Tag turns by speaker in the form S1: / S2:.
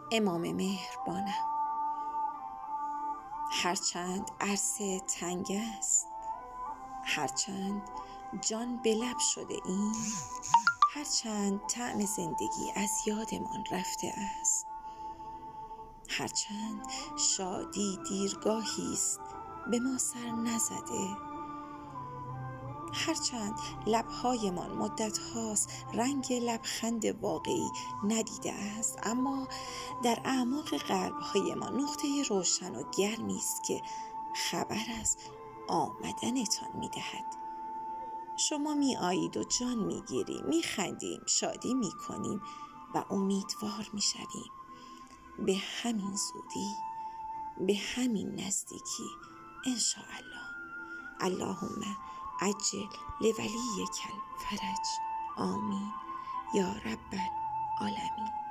S1: امام مهربانم. هرچند عرصه تنگ است، هرچند جان به لب شده ایم، هرچند طعم زندگی از یادمان رفته است، هرچند شادی دیرگاهی است به ما سر نزده، هرچند لبهایمان مدت هاست رنگ لبخند واقعی ندیده است، اما در اعماق قلب‌هایمان نقطه روشن و گرمی است که خبر از آمدنتان می‌دهد. شما می‌آیید و جان می‌گیریم، می‌خندیم، شادی می‌کنیم و امیدوار می‌شویم به همین زودی، به همین نزدیکی، انشاءالله. اللهم عجل لولیک الفرج. آمین یا رب العالمین.